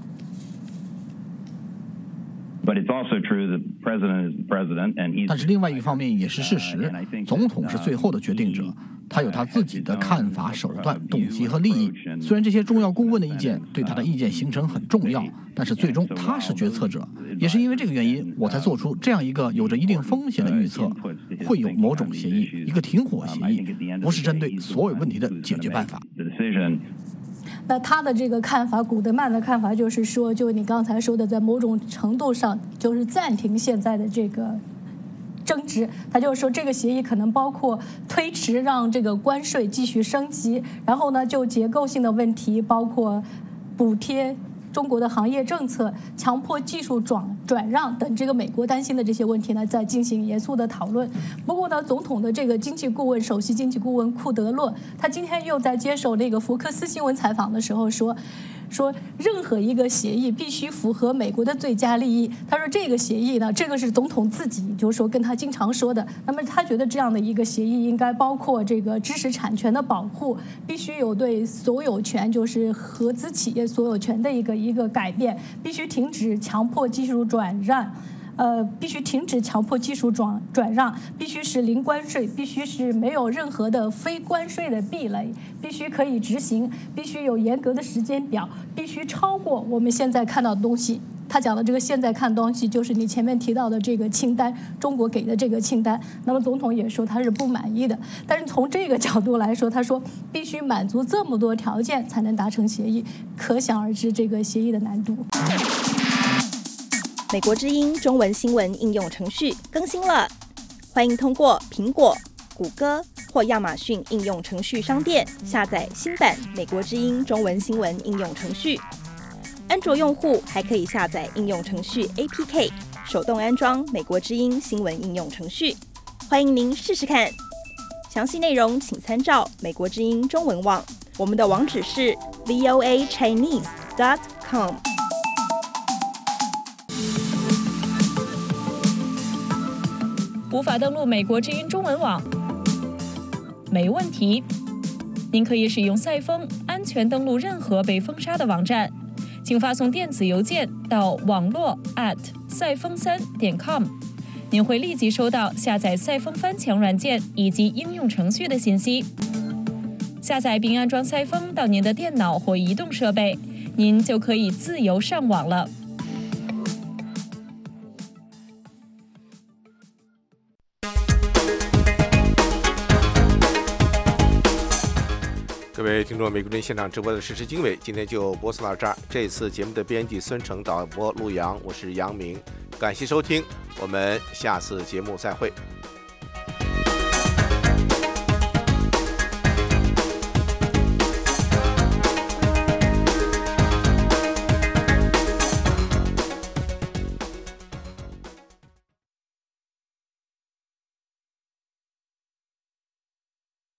但是另外一方面也是事实，总统是最后的决定者，他有他自己的看法、手段、动机和利益。虽然这些重要顾问的意见对他的意见形成很重要，但是最终他是决策者。也是因为这个原因，我才做出这样一个有着一定风险的预测，会有某种协议，一个停火协议，不是针对所有问题的解决办法。 那他的这个看法，古德曼的看法就是说，就你刚才说的，在某种程度上就是暂停现在的这个争执。他就是说，这个协议可能包括推迟让这个关税继续升级，然后呢，就结构性的问题，包括补贴中国的行业政策、强迫技术转让等这个美国担心的这些问题呢，在进行严肃的讨论。不过呢，总统的这个首席经济顾问库德洛，他今天又在接受福克斯新闻采访的时候说，任何一个协议必须符合美国的最佳利益。他说这个协议呢，这个是总统自己就是说跟他经常说的。那么他觉得这样的一个协议应该包括这个知识产权的保护，必须有对所有权，就是合资企业所有权的一个改变，必须停止强迫技术转让。必须停止强迫技术转让，必须是零关税，必须是没有任何的非关税的壁垒，必须可以执行，必须有严格的时间表，必须超过我们现在看到的东西。他讲的这个现在看东西，就是你前面提到的这个清单，中国给的这个清单。那么总统也说他是不满意的，但是从这个角度来说，他说必须满足这么多条件才能达成协议，可想而知这个协议的难度。 美国之音中文新闻应用程序更新了，欢迎通过苹果、谷歌或亚马逊应用程序商店下载新版美国之音中文新闻应用程序。安卓用户还可以下载应用程序 APK， 手动安装美国之音新闻应用程序。欢迎您试试看。详细内容请参照美国之音中文网，我们的网址是 voachinese.com。 无法登录美国之音中文网？没问题，您可以使用赛风安全登录任何被封杀的网站，请发送电子邮件到网络@赛风3.com，您会立即收到下载赛风翻墙软件以及应用程序的信息。下载并安装赛风到您的电脑或移动设备， 您就可以自由上网了。 各位听众，美国之音现场直播的时事经纬，今天就播送到这儿。这次节目的编辑孙成，导播陆阳，我是杨明，感谢收听，我们下次节目再会。